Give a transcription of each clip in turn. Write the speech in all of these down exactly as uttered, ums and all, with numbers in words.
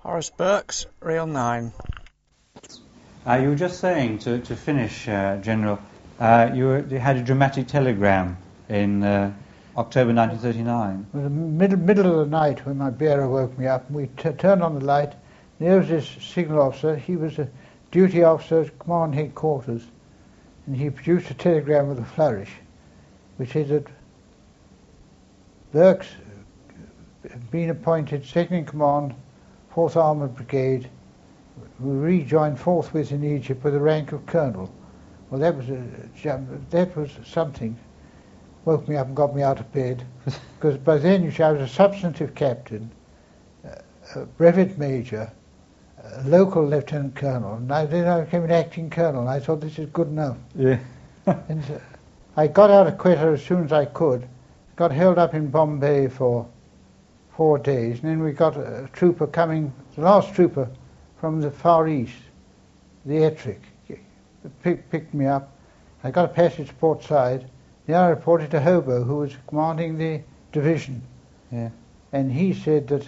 Horace Burks, Reel nine. Uh, you were just saying, to, to finish, uh, General, uh, you, were, you had a dramatic telegram in uh, October nineteen thirty-nine. It was the middle, middle of the night when my bearer woke me up, and we t- turned on the light. There was this signal officer. He was a duty officer at command headquarters, and he produced a telegram with a flourish, which said that Burks had been appointed second in command, fourth Armoured Brigade. We rejoined forthwith in Egypt with the rank of colonel. Well, that was a that was something. Woke me up and got me out of bed, because by then you see, I was a substantive captain, a brevet major, a local lieutenant colonel, and I, then I became an acting colonel, and I thought this is good enough. Yeah. And uh, I got out of Quetta as soon as I could, got held up in Bombay for four days, and then we got a trooper coming, the last trooper from the Far East, the Ettrick, pick, picked me up. I got a passage to Port Said. Then I reported to Hobo, who was commanding the division. Yeah. And he said that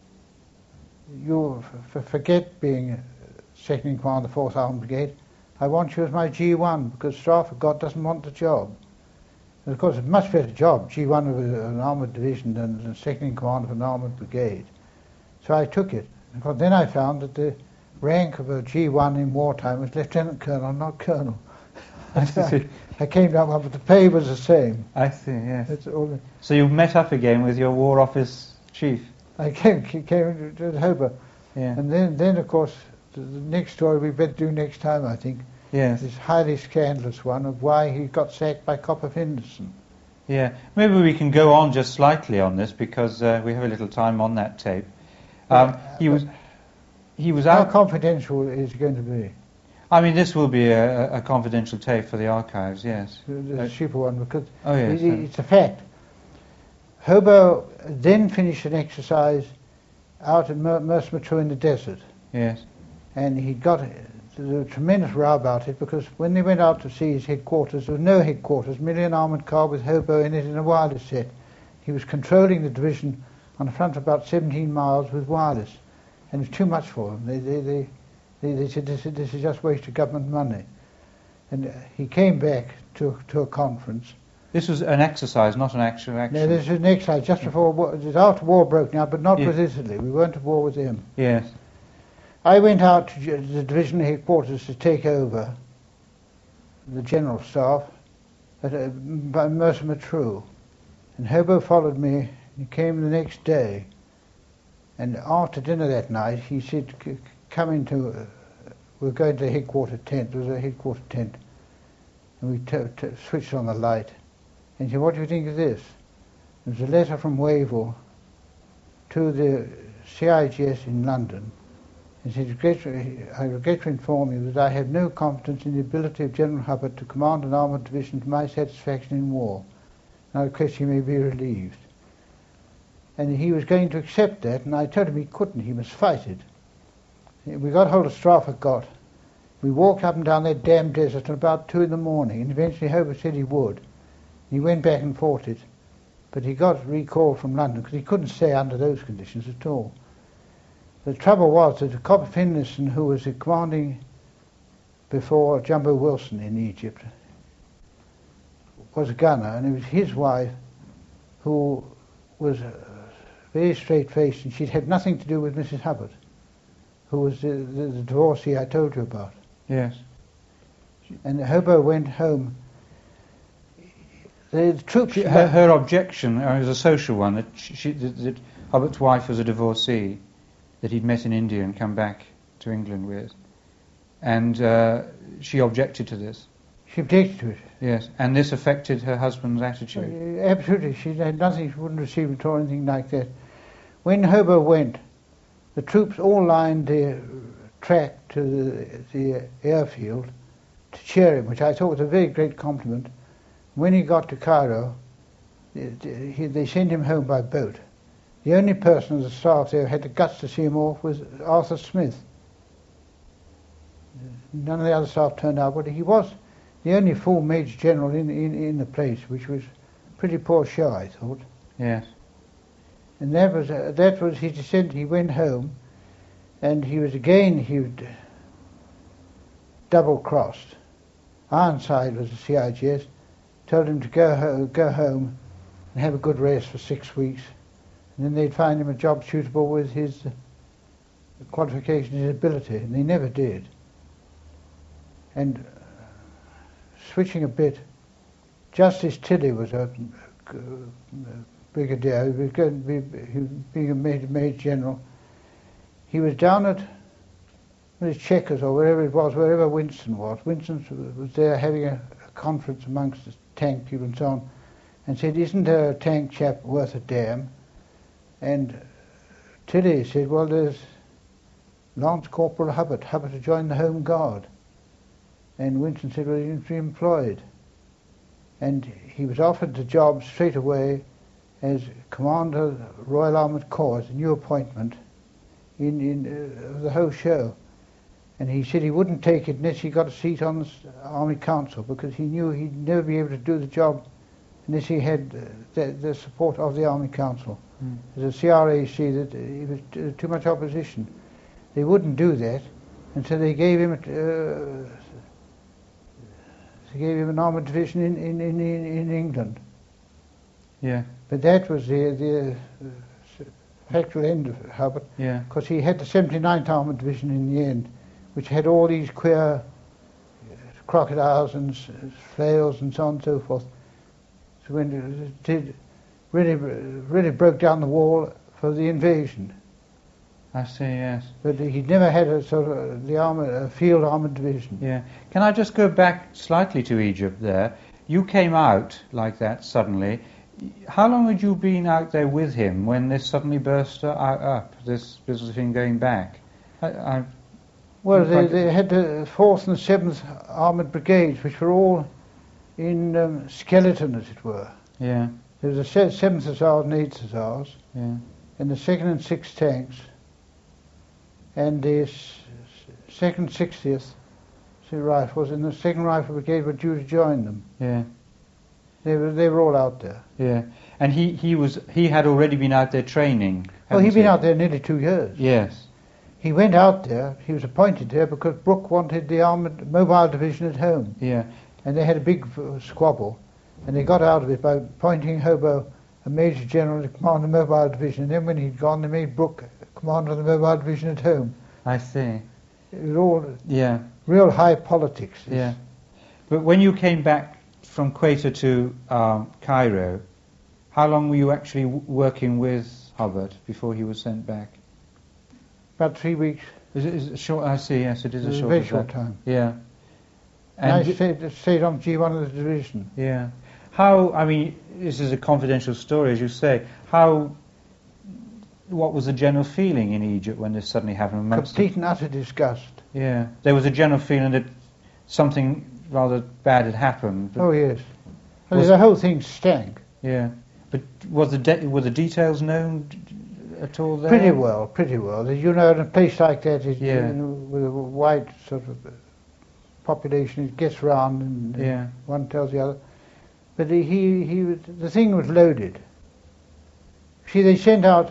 you f- forget being second in command of the fourth Armoured Brigade. I want you as my G one, because Stratford God doesn't want the job. And of course, it's a much better job, G one of a, an armoured division than, than second in command of an armoured brigade. So I took it. And then I found that the rank of a G one in wartime was lieutenant colonel, not colonel. I see. I came down, but the pay was the same. I see, yes. It's all, So you met up again with your War Office chief? I came, came to Hobo. Yeah. And then, then, of course, the next story we better do next time, I think. Yes. This highly scandalous one of why he got sacked by Copper Henderson. Yeah. Maybe we can go on just slightly on this, because uh, we have a little time on that tape. Um, Yeah, he was he was How out. confidential is it going to be? I mean, this will be a, a confidential tape for the archives, yes. The, the Uh, cheaper one, because Oh, yes. it, it's a fact. Hobo then finished an exercise out at Mer- Mercer Matrou in the desert, Yes. and he got there was a tremendous row about it, because when they went out to see his headquarters, there was no headquarters, merely an armoured car with Hobo in it and a wireless set. He was controlling the division on a front of about seventeen miles with wireless, and it was too much for them. They, they, they, they, they said, this, this is just wasted government money. And uh, he came back to, to a conference. This was an exercise, not an actual action. Now, this is an exercise just before war, it was after war broke out, but not Yeah. with Italy. We weren't at war with them. Yes. I went out to ge- the division headquarters to take over the general staff at uh, by Mercer Matrou. And Hobo followed me. He came the next day. And after dinner that night, he said, C- come into, uh, we're going to the headquarter tent. There was a headquarter tent. And we t- t- switched on the light. And he said, what do you think of this? There's a letter from Wavell to the C I G S in London. He said, I regret to inform you that I have no confidence in the ability of General Hubbard to command an armoured division to my satisfaction in war. And I request he may be relieved. And he was going to accept that, and I told him he couldn't, he must fight it. We got hold of Stratford Gott. We walked up and down that damn desert until about two in the morning, and eventually Hobo said he would. He went back and fought it, but he got recalled from London because he couldn't stay under those conditions at all. The trouble was that Copper Finlayson, who was commanding before Jumbo Wilson in Egypt, was a gunner, and it was his wife who was uh, very straight-faced, and she'd had nothing to do with Missus Hubbard, who was the, the, the divorcee I told you about. Yes. And Hobo went home. The, the troops... She, her, her objection uh, was a social one, that, she, that, that Hubbart's wife was a divorcee that he'd met in India and come back to England with. And uh, she objected to this. She objected to it. Yes, and this affected her husband's attitude. Uh, absolutely. She had nothing, she wouldn't receive it or anything like that. When Hobo went, the troops all lined the track to the, the airfield to cheer him, which I thought was a very great compliment. When he got to Cairo, they, they sent him home by boat. The only person of the staff there who had the guts to see him off was Arthur Smith. None of the other staff turned out, but he was the only full major general in, in, in the place, which was pretty poor show, I thought. Yes. And that was uh, that was his descent. He went home, and he was again, he was double-crossed. Ironside was the C I G S, told him to go, ho- go home and have a good rest for six weeks, and then they'd find him a job suitable with his uh, qualification and ability, and they never did. And uh, switching a bit, Justice Tilley was a uh, brigadier, he was going to be, he was being a major, major general. He was down at his Chequers or wherever it was, wherever Winston was. Winston was there having a, a conference amongst the tank people and so on, and said, isn't a tank chap worth a damn? And Tilley said, well, there's Lance Corporal Hubbard, Hubbard to join the Home Guard. And Winston said, well, he didn't be employed. And he was offered the job straight away as Commander of the Royal Armoured Corps, a new appointment in, in uh, the whole show. And he said he wouldn't take it unless he got a seat on the Army Council, because he knew he'd never be able to do the job unless he had uh, the, the support of the Army Council. Mm. As a C R A C, that he was t- too much opposition. They wouldn't do that, and so they gave him a, uh, they gave him an armoured division in, in, in, in England. Yeah. But that was the the uh, factual end of Hubbard. Yeah. Because he had the seventy-ninth Armoured Division in the end, which had all these queer crocodiles and flails and so on and so forth. So when it did, really, really broke down the wall for the invasion. I see, yes. But he'd never had a sort of the armor, a field armoured division. Yeah. Can I just go back slightly to Egypt there? You came out like that suddenly. How long had you been out there with him when this suddenly burst up, this business of him going back? I, I Well, they, they had the fourth and seventh Armoured Brigades, which were all in um, skeleton, as it were. Yeah. There was the seventh Hussars and eighth Hussars, yeah. and the second and sixth tanks, and the s- second sixtieth Rifles, and the second Rifle Brigade were due to join them. Yeah. They were they were all out there. Yeah. And he, he was he had already been out there training. Oh, he'd hadn't been he? out there nearly two years. Yes. He went out there, he was appointed there because Brooke wanted the armoured mobile division at home. Yeah. And they had a big uh, squabble, and they got out of it by appointing Hobo a major general to command the mobile division. And then when he'd gone, they made Brooke commander of the mobile division at home. I see. It was all Yeah. real high politics. Yeah. But when you came back from Quetta to um, Cairo, how long were you actually w- working with Hubbard before he was sent back? About three weeks. Is it, is it short? I see. Yes, it is It a was a short. very of short that. time. Yeah. And I y- stayed, stayed on G one of the division. Yeah. How? I mean, this is a confidential story, as you say. How? What was the general feeling in Egypt when this suddenly happened? Amongst Complete and utter disgust. the, yeah. There was a general feeling that something rather bad had happened. But, Oh yes. Well, Was- the whole thing stank. Yeah. But was the de- were the details known d- d- at all there? Pretty well, pretty well. As you know, in a place like that, it, Yeah. you know, with a wide sort of uh, population, it gets round and, and Yeah. one tells the other. But he, he, he was, the thing was loaded. See, they sent out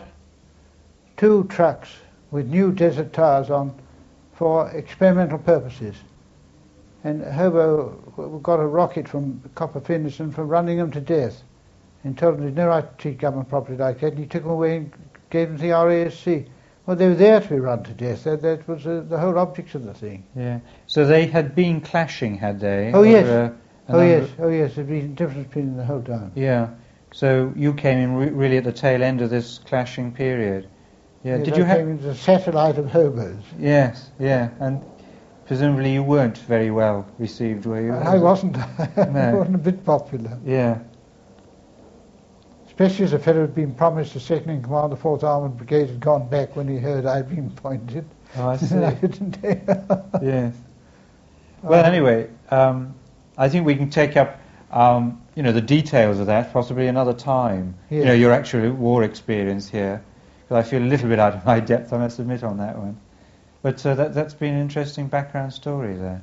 two trucks with new desert tires on for experimental purposes. And Hobo got a rocket from Copper Finlayson for running them to death and told them there's no right to treat government property like that, and he took them away and gave them to the R A S C. Well, they were there to be run to death. That, that was uh, the whole object of the thing. Yeah. So they had been clashing, had they? Oh, yes. over, uh, a Oh number- yes, oh yes, there'd been difference between them the whole time. Yeah. So you came in re- really at the tail end of this clashing period. Yeah. Yes, Did I you have? came into the satellite of hobos. Yes. Yeah. And presumably you weren't very well received, were you? I wasn't. I No. wasn't a bit popular. Yeah. Especially as a fellow who'd been promised a second in command of the fourth Armoured Brigade had gone back when he heard I'd been appointed. Oh, I see. I didn't Yes. Well, anyway, um, I think we can take up, um, you know, the details of that possibly another time. You Yes. know, your actual war experience here, because I feel a little bit out of my depth, I must admit, on that one. But uh, that, that's been an interesting background story there.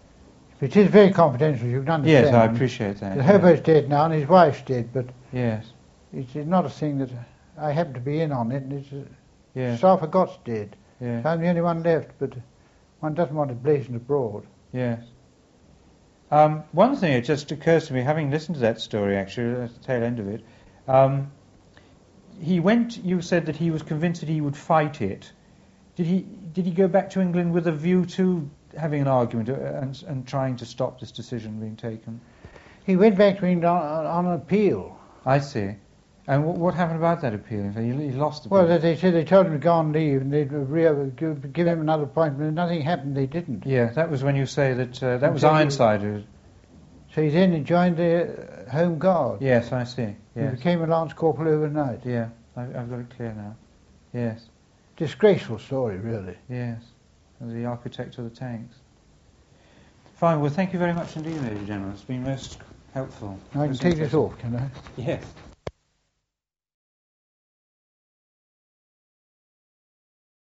It is very confidential, you can understand. Yes, I appreciate that. The yeah. hobo's dead now and his wife's dead, but Yes, it's not a thing that I happen to be in on it. And it's, uh, yes, Stafford Gott's dead. Yeah. I'm the only one left, but one doesn't want to blazon abroad. Yes. Um, one thing, it just occurs to me, having listened to that story, actually, at the tail end of it, um, he went, you said that he was convinced that he would fight it. Did he Did he go back to England with a view to having an argument and, and trying to stop this decision being taken? He went back to England on, on an appeal. I see. And what, what happened about that appeal? He, he lost the Well, appeal. they said they told him to go on leave and they'd re- give, give him another appointment, and nothing happened. They didn't. Yeah, that was when you say that uh, that was So he- Ironside who... So he then joined the Home Guard. Yes, I see. He Yes. became a Lance Corporal overnight. Yeah, I, I've got it clear now. Yes, Disgraceful story, really. yes. As the architect of the tanks. Fine, well, thank you very much indeed, ladies and gentlemen. It's been most helpful. I can Most take this interesting. off, can I? Yes.